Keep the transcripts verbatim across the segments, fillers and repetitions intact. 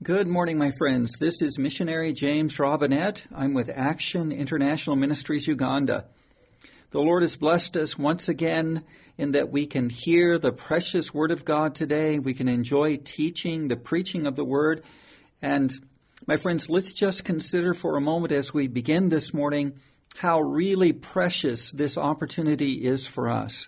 Good morning, my friends. This is missionary James Robinette. I'm with Action International Ministries Uganda. The Lord has blessed us once again in that we can hear the precious Word of God today. We can enjoy teaching, the preaching of the Word. And my friends, let's just consider for a moment as we begin this morning how really precious this opportunity is for us.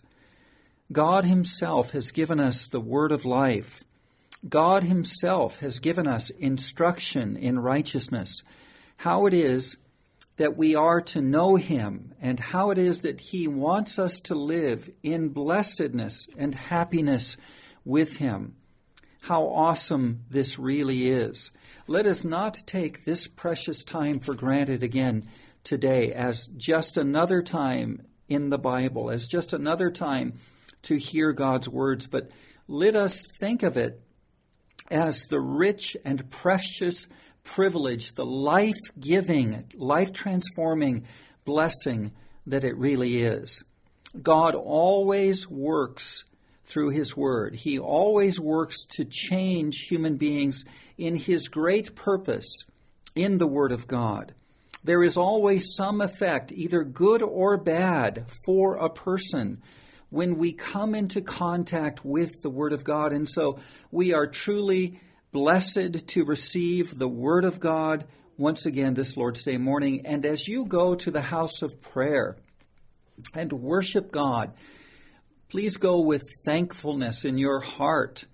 God Himself has given us the Word of life. God Himself has given us instruction in righteousness, how it is that we are to know Him, and how it is that He wants us to live in blessedness and happiness with Him. How awesome this really is. Let us not take this precious time for granted again today as just another time in the Bible, as just another time to hear God's words, but let us think of it as the rich and precious privilege, the life-giving, life-transforming blessing that it really is. God always works through His Word. He always works to change human beings in His great purpose in the Word of God. There is always some effect, either good or bad, for a person when we come into contact with the Word of God. And so we are truly blessed to receive the Word of God once again this Lord's Day morning. And as you go to the house of prayer and worship God, please go with thankfulness in your heart.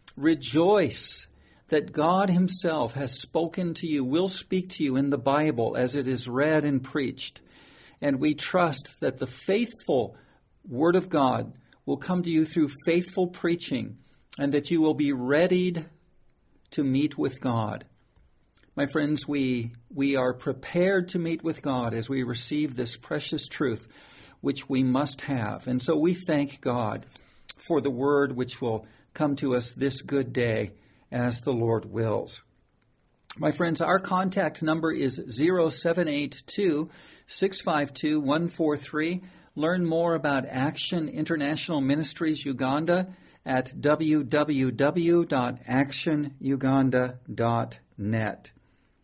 Rejoice that God Himself has spoken to you, will speak to you in the Bible as it is read and preached. And we trust that the faithful Word of God will come to you through faithful preaching, and that you will be readied to meet with God. My friends, we we are prepared to meet with God as we receive this precious truth, which we must have. And so we thank God for the Word which will come to us this good day as the Lord wills. My friends, our contact number is zero seven eight two, six five two, one four three. Learn more about Action International Ministries Uganda at w w w dot action uganda dot net.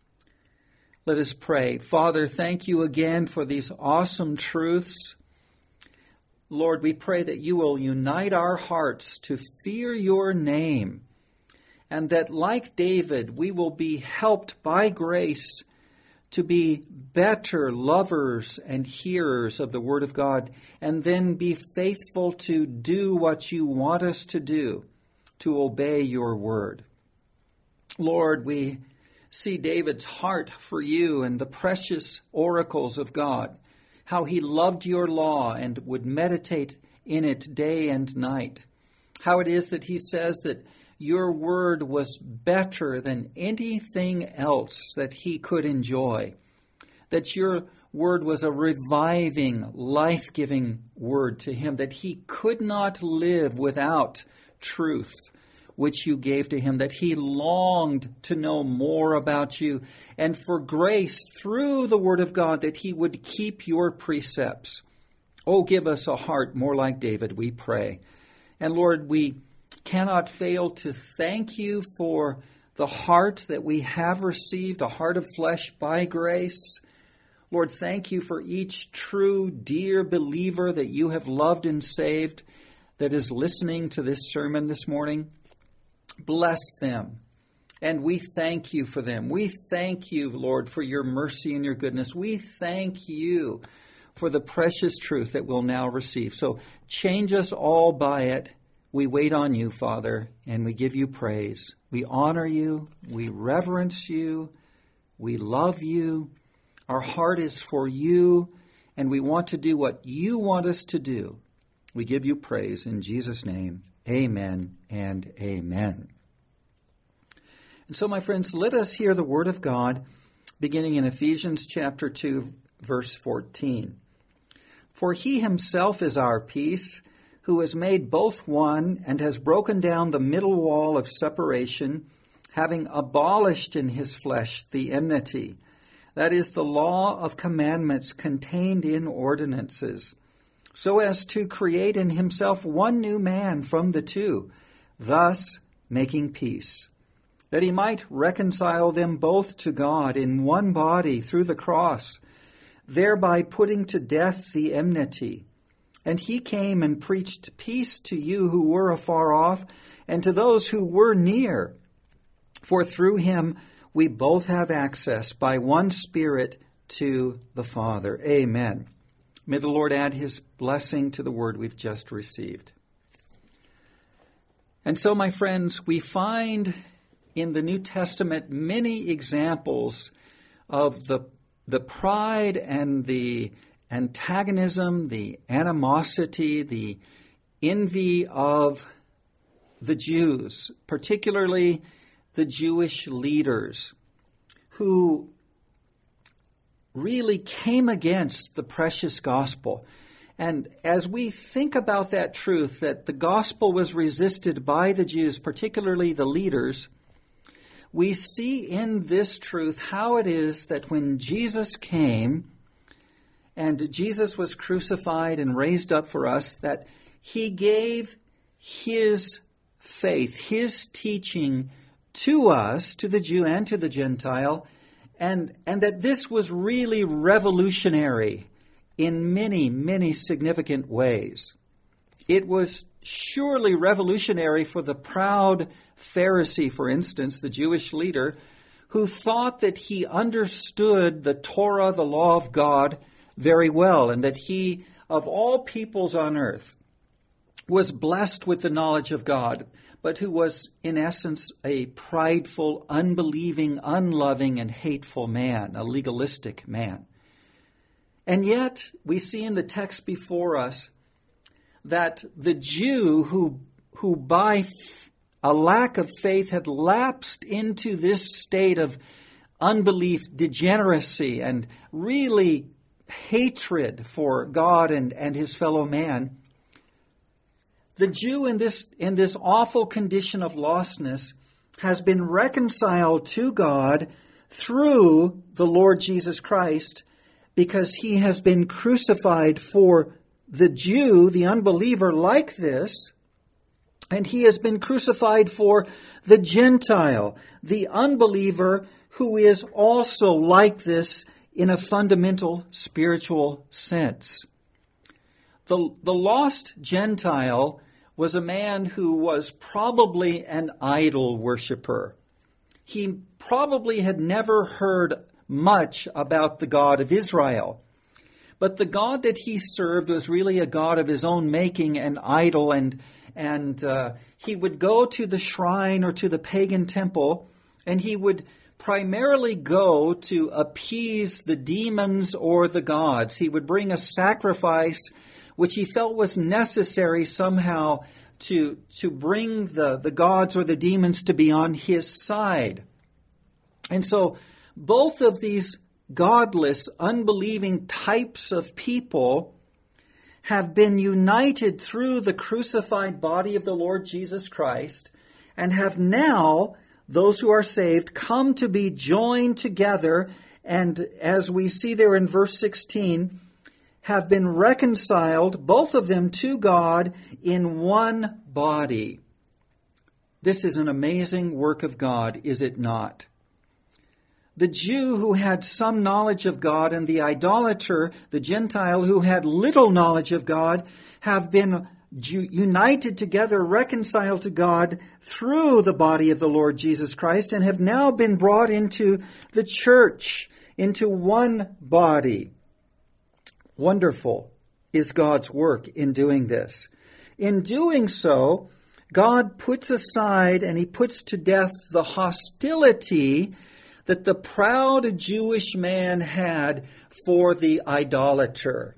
Let us pray. Father, thank you again for these awesome truths. Lord, we pray that you will unite our hearts to fear your name, and that, like David, we will be helped by grace to be better lovers and hearers of the Word of God, and then be faithful to do what you want us to do, to obey your Word. Lord, we see David's heart for you and the precious oracles of God, how he loved your law and would meditate in it day and night, how it is that he says that your word was better than anything else that he could enjoy, that your word was a reviving, life-giving word to him, that he could not live without truth, which you gave to him, that he longed to know more about you, and for grace through the Word of God, that he would keep your precepts. Oh, give us a heart more like David, we pray. And Lord, we cannot fail to thank you for the heart that we have received, a heart of flesh by grace. Lord, thank you for each true, dear believer that you have loved and saved that is listening to this sermon this morning. Bless them, and we thank you for them. We thank you, Lord, for your mercy and your goodness. We thank you for the precious truth that we'll now receive. So change us all by it. We wait on you, Father, and we give you praise. We honor you. We reverence you. We love you. Our heart is for you, and we want to do what you want us to do. We give you praise in Jesus' name. Amen and amen. And so, my friends, let us hear the word of God beginning in Ephesians chapter two, verse fourteen. For he himself is our peace, who has made both one and has broken down the middle wall of separation, having abolished in his flesh the enmity, that is, the law of commandments contained in ordinances, so as to create in himself one new man from the two, thus making peace, that he might reconcile them both to God in one body through the cross, thereby putting to death the enmity. And he came and preached peace to you who were afar off, and to those who were near. For through him we both have access by one Spirit to the Father. Amen. May the Lord add his blessing to the word we've just received. And so, my friends, we find in the New Testament many examples of the, the pride and the antagonism, the animosity, the envy of the Jews, particularly the Jewish leaders, who really came against the precious gospel. And as we think about that truth, that the gospel was resisted by the Jews, particularly the leaders, we see in this truth how it is that when Jesus came and Jesus was crucified and raised up for us, that he gave his faith, his teaching to us, to the Jew and to the Gentile, and, and that this was really revolutionary in many, many significant ways. It was surely revolutionary for the proud Pharisee, for instance, the Jewish leader, who thought that he understood the Torah, the law of God, very well, and that he, of all peoples on earth, was blessed with the knowledge of God, but who was, in essence, a prideful, unbelieving, unloving, and hateful man, a legalistic man. And yet, we see in the text before us that the Jew who, who by f- a lack of faith had lapsed into this state of unbelief, degeneracy, and really hatred for God and, and his fellow man, the Jew in this, in this awful condition of lostness has been reconciled to God through the Lord Jesus Christ, because he has been crucified for the Jew, the unbeliever, like this, and he has been crucified for the Gentile, the unbeliever, who is also like this in a fundamental spiritual sense. The, the lost Gentile was a man who was probably an idol worshiper. He probably had never heard much about the God of Israel. But the God that he served was really a God of his own making, an idol, and, and uh, he would go to the shrine or to the pagan temple, and he would primarily go to appease the demons or the gods. He would bring a sacrifice which he felt was necessary somehow to, to bring the, the gods or the demons to be on his side. And so both of these godless, unbelieving types of people have been united through the crucified body of the Lord Jesus Christ, and have now, those who are saved, come to be joined together, and as we see there in verse sixteen, have been reconciled, both of them, to God in one body. This is an amazing work of God, is it not? The Jew who had some knowledge of God and the idolater, the Gentile who had little knowledge of God, have been united together, reconciled to God through the body of the Lord Jesus Christ, and have now been brought into the church, into one body. Wonderful is God's work in doing this. In doing so, God puts aside and he puts to death the hostility that the proud Jewish man had for the idolater.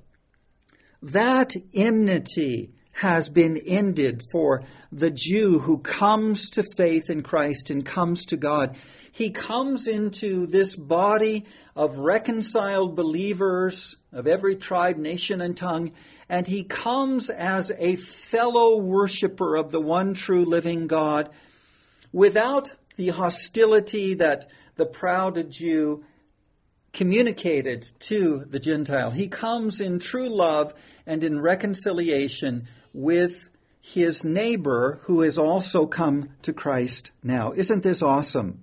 That enmity has been ended for the Jew who comes to faith in Christ and comes to God. He comes into this body of reconciled believers of every tribe, nation, and tongue, and he comes as a fellow worshiper of the one true living God, without the hostility that the proud Jew communicated to the Gentile. He comes in true love and in reconciliation with his neighbor who has also come to Christ now. Isn't this awesome?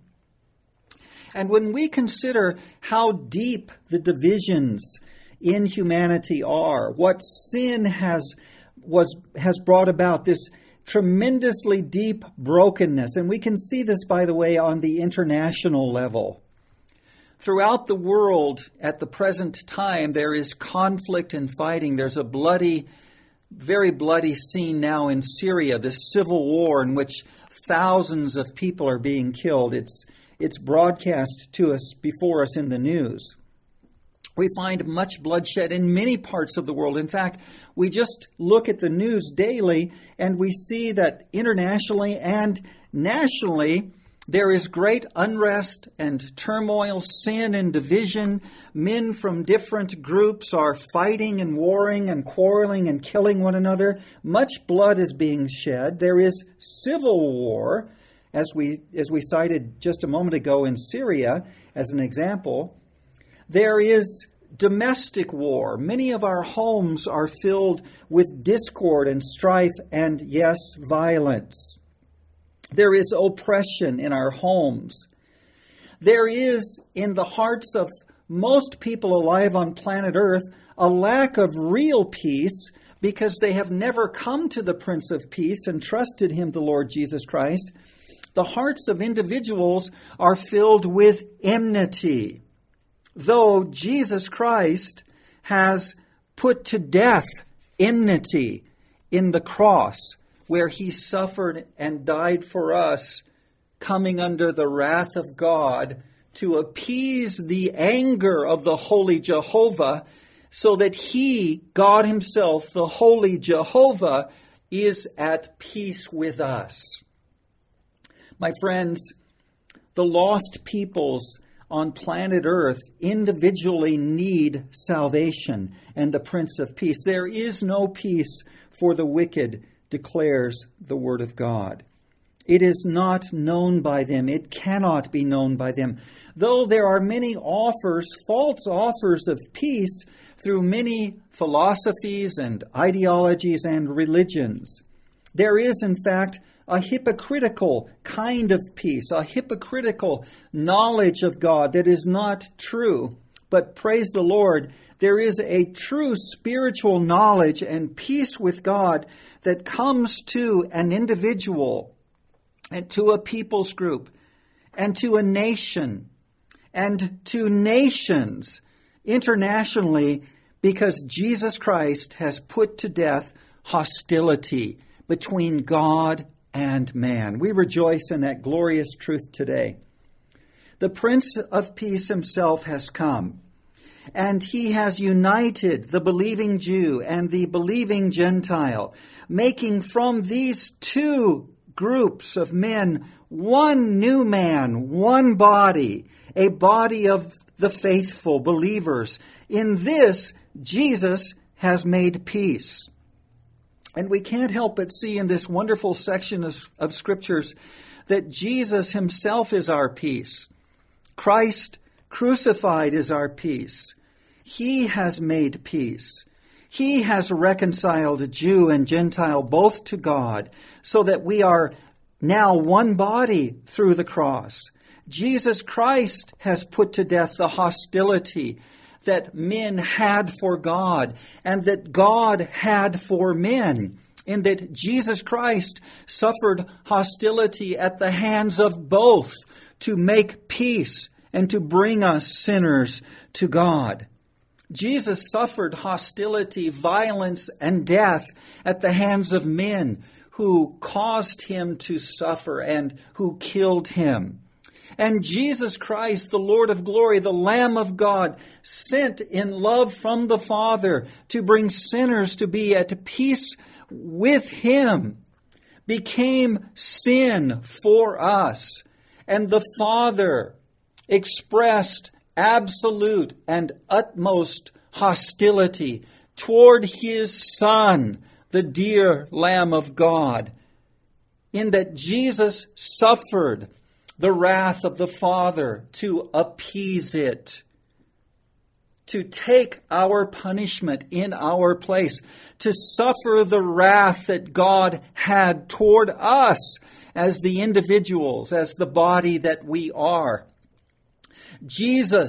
And when we consider how deep the divisions in humanity are, what sin has was has brought about, this tremendously deep brokenness, and we can see this, by the way, on the international level. Throughout the world at the present time, there is conflict and fighting. There's a bloody, very bloody scene now in Syria, this civil war in which thousands of people are being killed. It's It's broadcast to us before us in the news. We find much bloodshed in many parts of the world. In fact, we just look at the news daily and we see that internationally and nationally there is great unrest and turmoil, sin and division. Men from different groups are fighting and warring and quarreling and killing one another. Much blood is being shed. There is civil war. As we as we cited just a moment ago in Syria as an example, there is domestic war. Many of our homes are filled with discord and strife and, yes, violence. There is oppression in our homes. There is, in the hearts of most people alive on planet Earth, a lack of real peace because they have never come to the Prince of Peace and trusted him, the Lord Jesus Christ. The hearts of individuals are filled with enmity, though Jesus Christ has put to death enmity in the cross, where he suffered and died for us, coming under the wrath of God to appease the anger of the holy Jehovah, so that he, God himself, the holy Jehovah, is at peace with us. My friends, the lost peoples on planet Earth individually need salvation and the Prince of Peace. There is no peace for the wicked, declares the Word of God. It is not known by them. It cannot be known by them. Though there are many offers, false offers of peace through many philosophies and ideologies and religions, there is, in fact, a hypocritical kind of peace, a hypocritical knowledge of God that is not true. But praise the Lord, there is a true spiritual knowledge and peace with God that comes to an individual and to a people's group and to a nation and to nations internationally, because Jesus Christ has put to death hostility between God and man. We rejoice in that glorious truth today. The Prince of Peace himself has come, and he has united the believing Jew and the believing Gentile, making from these two groups of men one new man, one body, a body of the faithful believers. In this, Jesus has made peace. And we can't help but see in this wonderful section of, of Scriptures that Jesus himself is our peace. Christ crucified is our peace. He has made peace. He has reconciled Jew and Gentile both to God, so that we are now one body through the cross. Jesus Christ has put to death the hostility that men had for God and that God had for men, in that Jesus Christ suffered hostility at the hands of both to make peace and to bring us sinners to God. Jesus suffered hostility, violence, and death at the hands of men who caused him to suffer and who killed him. And Jesus Christ, the Lord of glory, the Lamb of God, sent in love from the Father to bring sinners to be at peace with him, became sin for us. And the Father expressed absolute and utmost hostility toward his Son, the dear Lamb of God, in that Jesus suffered the wrath of the Father to appease it. to take our punishment in our place, to suffer the wrath that God had toward us as the individuals, as the body that we are. Jesus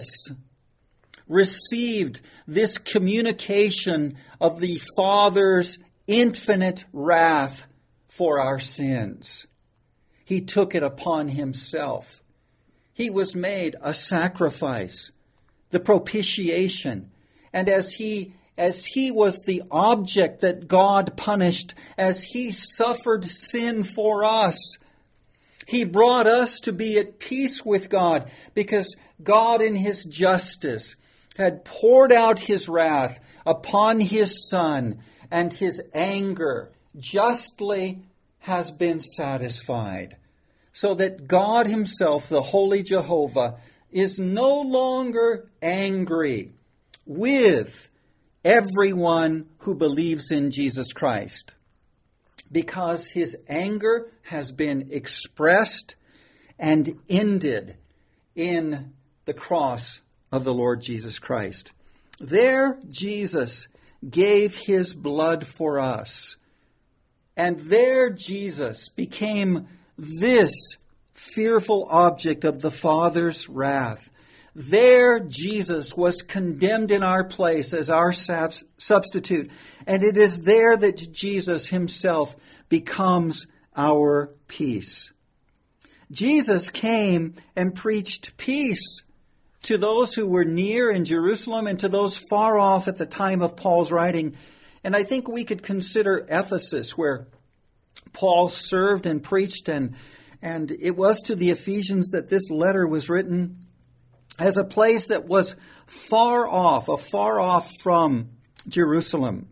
received this communication of the Father's infinite wrath for our sins. He took it upon himself. He was made a sacrifice, the propitiation. And as he, as he was the object that God punished, as he suffered sin for us, he brought us to be at peace with God, because God in his justice had poured out his wrath upon his Son, and his anger justly has been satisfied, so that God himself, the Holy Jehovah, is no longer angry with everyone who believes in Jesus Christ, because his anger has been expressed and ended in the cross of the Lord Jesus Christ. There, Jesus gave his blood for us. And there, Jesus became this fearful object of the Father's wrath. There, Jesus was condemned in our place as our substitute. And it is there that Jesus himself becomes our peace. Jesus came and preached peace to those who were near in Jerusalem and to those far off at the time of Paul's writing. And I think we could consider Ephesus, where Paul served and preached, and, and it was to the Ephesians that this letter was written, as a place that was far off, afar off from Jerusalem.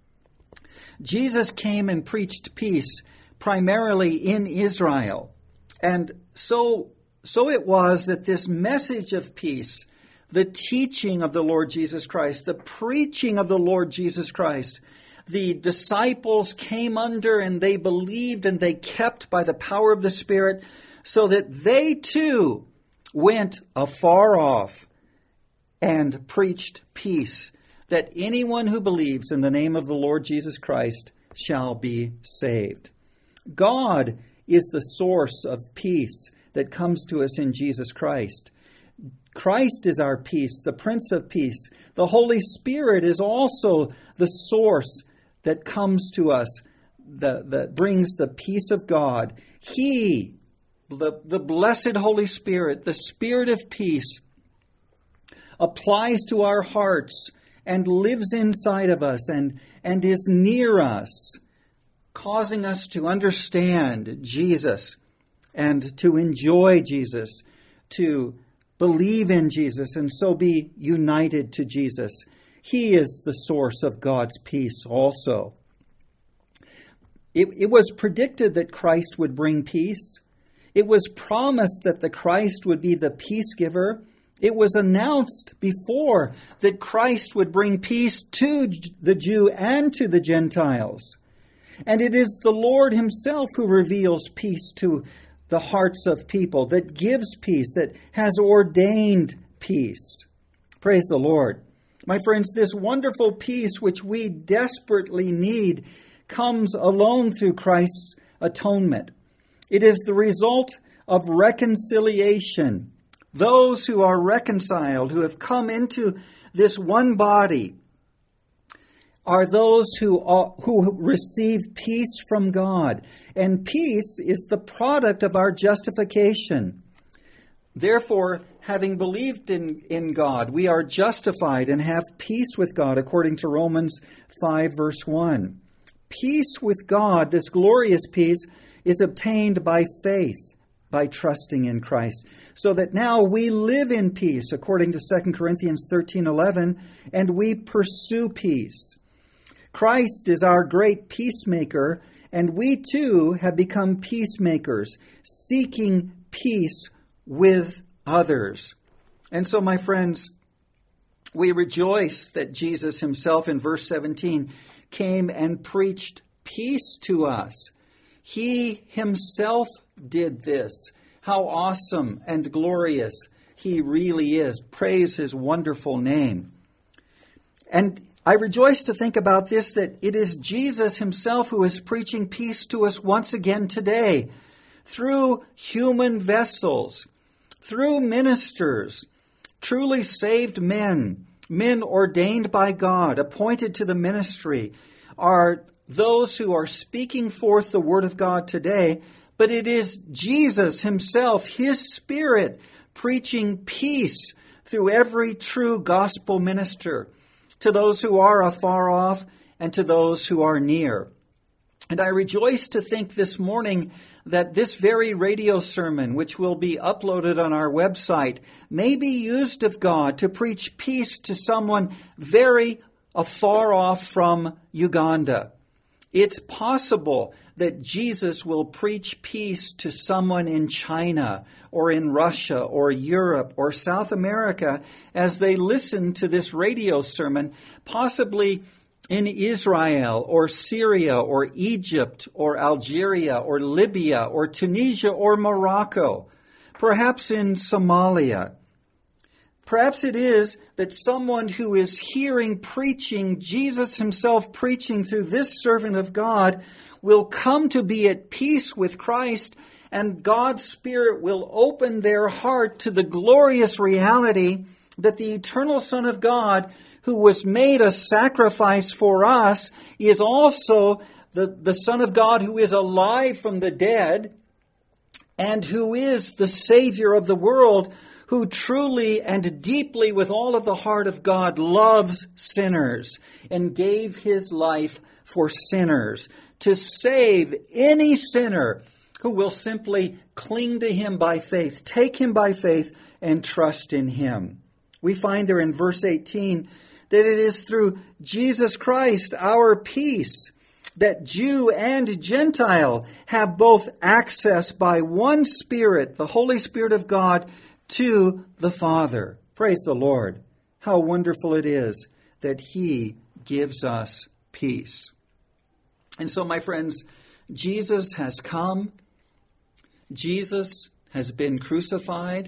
Jesus came and preached peace primarily in Israel. And so, so it was that this message of peace, the teaching of the Lord Jesus Christ, the preaching of the Lord Jesus Christ, the disciples came under and they believed and they kept by the power of the Spirit, so that they too went afar off and preached peace, that anyone who believes in the name of the Lord Jesus Christ shall be saved. God is the source of peace that comes to us in Jesus Christ. Christ is our peace, the Prince of Peace. The Holy Spirit is also the source that comes to us, that, that brings the peace of God. He, the, the blessed Holy Spirit, the Spirit of peace, applies to our hearts and lives inside of us and, and is near us, causing us to understand Jesus and to enjoy Jesus, to believe in Jesus, and so be united to Jesus. He is the source of God's peace also. It, it was predicted that Christ would bring peace. It was promised that the Christ would be the peace giver. It was announced before that Christ would bring peace to the Jew and to the Gentiles. And it is the Lord himself who reveals peace to the hearts of people, that gives peace, that has ordained peace. Praise the Lord. My friends, this wonderful peace which we desperately need comes alone through Christ's atonement. It is the result of reconciliation. Those who are reconciled, who have come into this one body, are those who are, who receive peace from God. And peace is the product of our justification. Therefore, having believed in, in God, we are justified and have peace with God, according to Romans five, verse one. Peace with God, this glorious peace, is obtained by faith, by trusting in Christ, so that now we live in peace, according to Second Corinthians thirteen eleven, and we pursue peace. Christ is our great peacemaker, and we too have become peacemakers, seeking peace with others. And so, my friends, we rejoice that Jesus himself in verse seventeen came and preached peace to us. He himself did this. How awesome and glorious he really is. Praise his wonderful name. And I rejoice to think about this, that it is Jesus himself who is preaching peace to us once again today, through human vessels, through ministers, truly saved men, men ordained by God, appointed to the ministry, are those who are speaking forth the word of God today. But it is Jesus himself, his Spirit, preaching peace through every true gospel minister, to those who are afar off and to those who are near. And I rejoice to think this morning that this very radio sermon, which will be uploaded on our website, may be used of God to preach peace to someone very afar off from Uganda. It's possible that Jesus will preach peace to someone in China or in Russia or Europe or South America as they listen to this radio sermon, possibly in Israel or Syria or Egypt or Algeria or Libya or Tunisia or Morocco, perhaps in Somalia. Perhaps it is that someone who is hearing preaching, Jesus himself preaching through this servant of God, will come to be at peace with Christ, and God's Spirit will open their heart to the glorious reality that the eternal Son of God, who was made a sacrifice for us, is also the, the Son of God who is alive from the dead and who is the Savior of the world, who truly and deeply with all of the heart of God loves sinners and gave his life for sinners to save any sinner who will simply cling to him by faith, take him by faith, and trust in him. We find there in verse eighteen that it is through Jesus Christ, our peace, that Jew and Gentile have both access by one Spirit, the Holy Spirit of God, to the Father. Praise the Lord. How wonderful it is that he gives us peace. And so, my friends, Jesus has come. Jesus has been crucified.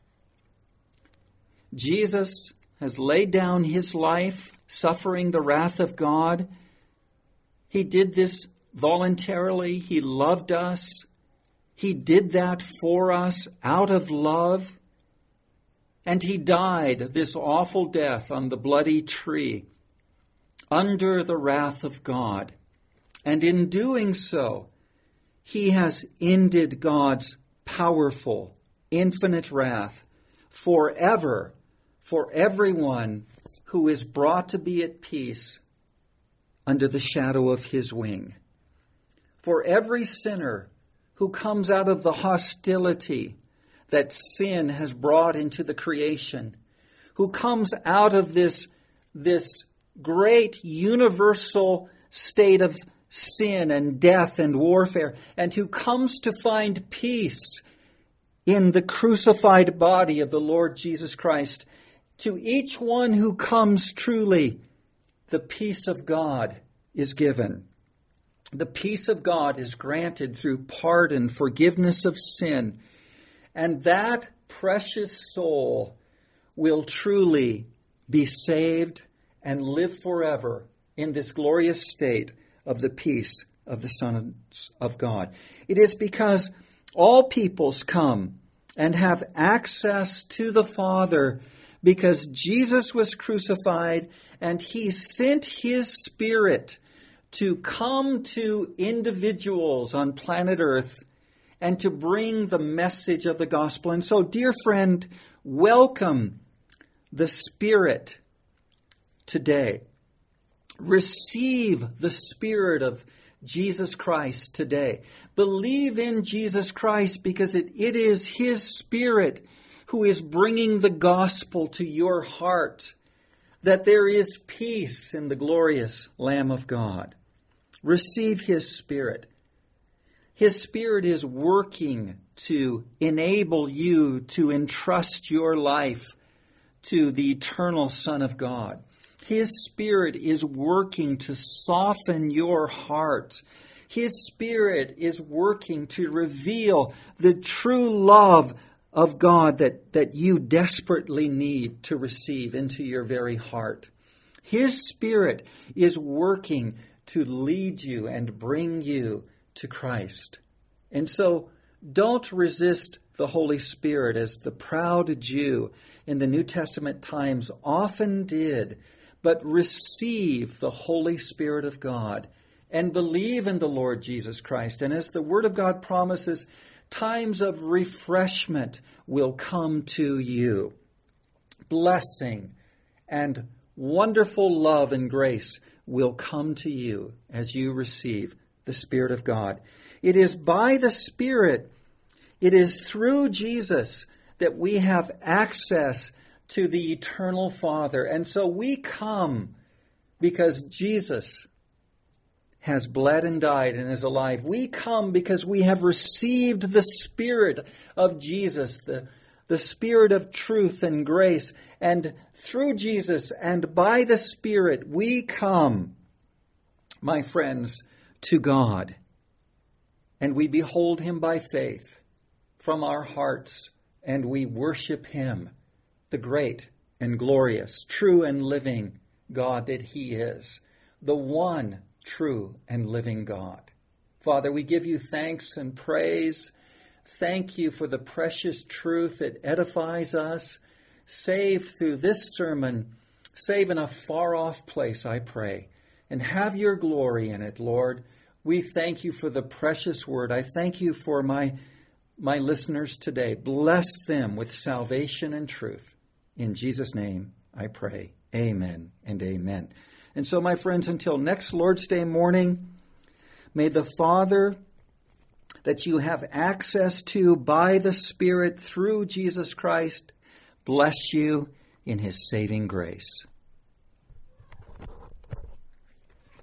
Jesus has laid down his life, suffering the wrath of God. He did this voluntarily. He loved us. He did that for us out of love. And he died this awful death on the bloody tree under the wrath of God. And in doing so, he has ended God's powerful, infinite wrath forever for everyone who is brought to be at peace under the shadow of his wing. For every sinner who comes out of the hostility that sin has brought into the creation, who comes out of this, this great universal state of sin and death and warfare, and who comes to find peace in the crucified body of the Lord Jesus Christ. To each one who comes truly, the peace of God is given. The peace of God is granted through pardon, forgiveness of sin, and that precious soul will truly be saved and live forever in this glorious state of the peace of the sons of God. It is because all peoples come and have access to the Father because Jesus was crucified and he sent his Spirit to come to individuals on planet Earth and to bring the message of the gospel. And so, dear friend, welcome the Spirit today. Receive the Spirit of Jesus Christ today. Believe in Jesus Christ because it, it is his Spirit who is bringing the gospel to your heart, that there is peace in the glorious Lamb of God. Receive his Spirit. His Spirit is working to enable you to entrust your life to the eternal Son of God. His Spirit is working to soften your heart. His Spirit is working to reveal the true love of God that, that you desperately need to receive into your very heart. His Spirit is working to lead you and bring you to Christ. And so don't resist the Holy Spirit as the proud Jew in the New Testament times often did, but receive the Holy Spirit of God and believe in the Lord Jesus Christ. And as the Word of God promises, times of refreshment will come to you. Blessing and wonderful love and grace will come to you as you receive the Spirit of God. It is by the Spirit, it is through Jesus that we have access to the eternal Father. And so we come because Jesus has bled and died and is alive. We come because we have received the Spirit of Jesus, the, the Spirit of truth and grace. And through Jesus and by the Spirit, we come, my friends, to God. And we behold Him by faith from our hearts, and we worship Him, the great and glorious, true and living God that He is, the one true and living God. Father, we give you thanks and praise. Thank you for the precious truth that edifies us. Save through this sermon, save in a far-off place, I pray, and have your glory in it, Lord. We thank you for the precious word. I thank you for my, my listeners today. Bless them with salvation and truth. In Jesus' name, I pray. Amen and amen. And so, my friends, until next Lord's Day morning, may the Father that you have access to by the Spirit through Jesus Christ bless you in His saving grace.